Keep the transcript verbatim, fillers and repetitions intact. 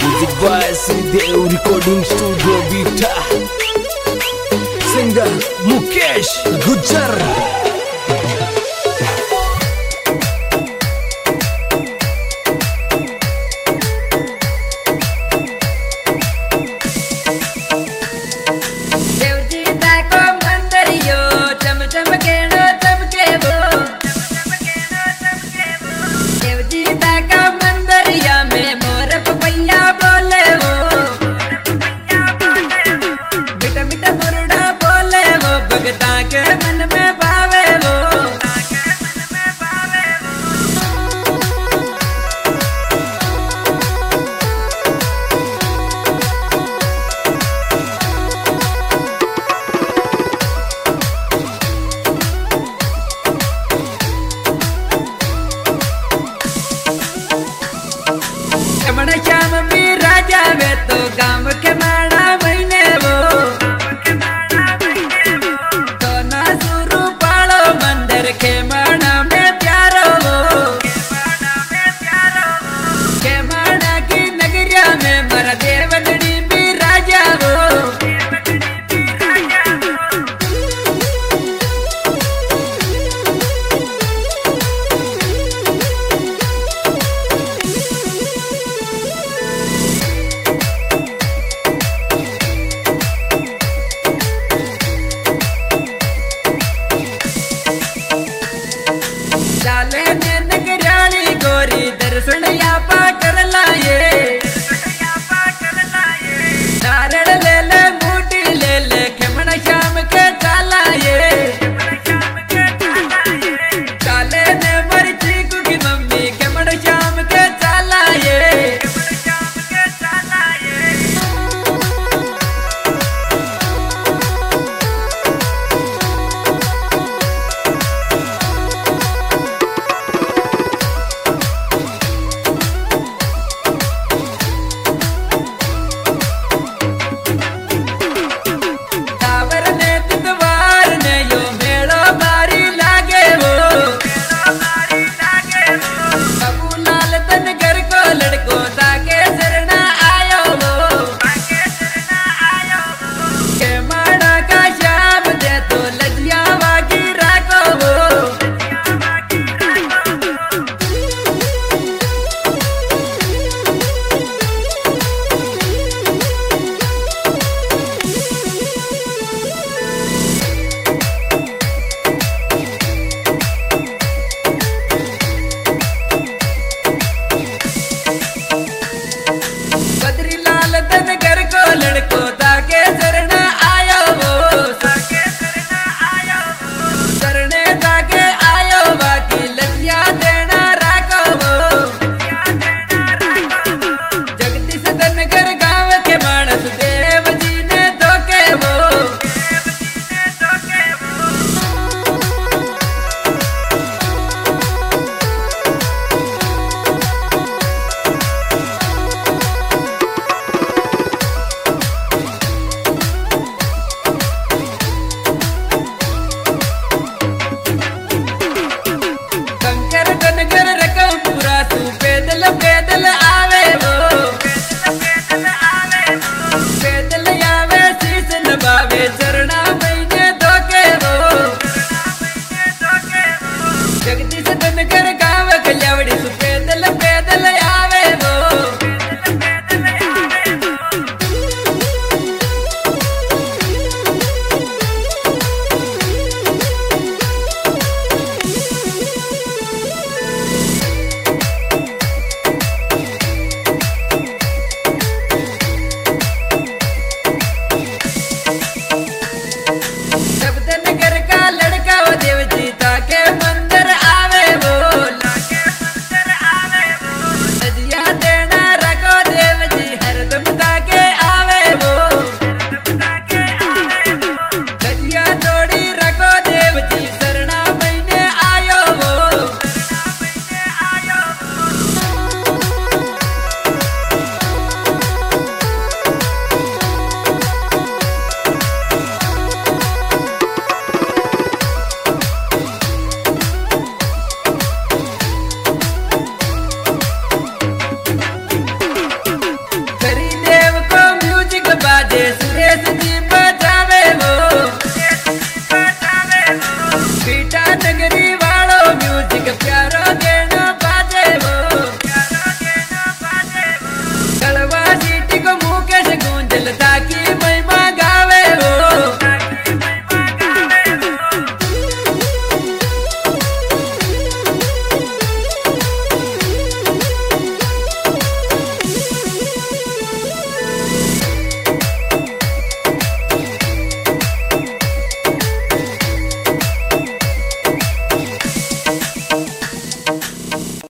Music by Shridev recording studio बीटा। Singer Mukesh Gujjar. Shyam भी राजा वे तो गाँव के माड़ा महीने वो तो ना सुरु पालो मंदिर के माड़ा में प्यारो वो के माड़ा की नगरिया में मरा देवगढ़ी भी राजा वो। चाले ने नगराली गोरी दर्शन यापा कर लाए, नारड़ ले ले बूटी ले ले खेमण श्याम के चालाए। चाले ने मर्ची की मम्मी खेमण श्याम के चालाए। नगरी